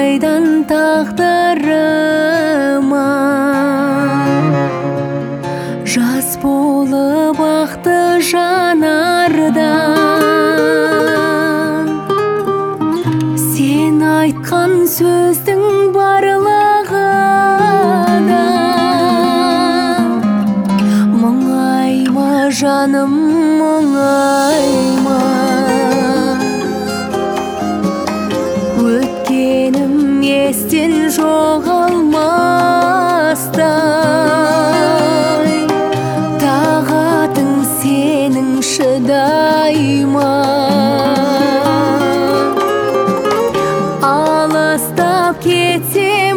қайдан тағдырыма жас болып ақты жанардан. Сен айтқан сөздің барлығы да мұңайма жаным, мұңайма. Өткенім естен жоғалмастай, тағатың сенің шыдайма. Алыстап кетсем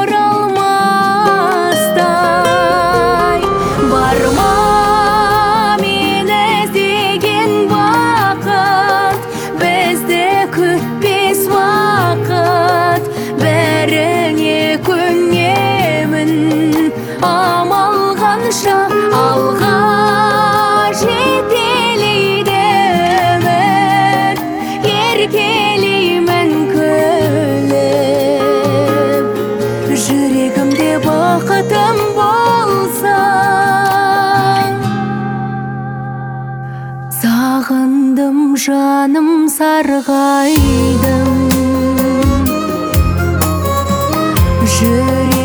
оралмастай, барма мені іздеген бақыт, бізді күтпес уақыт. Бәріне көнемін, амал қанша алға жетелейді өмір. Еркелеймін күліп, жүрегімде бақытым болса. Сағындым жаным, сарғайдым, жүрегім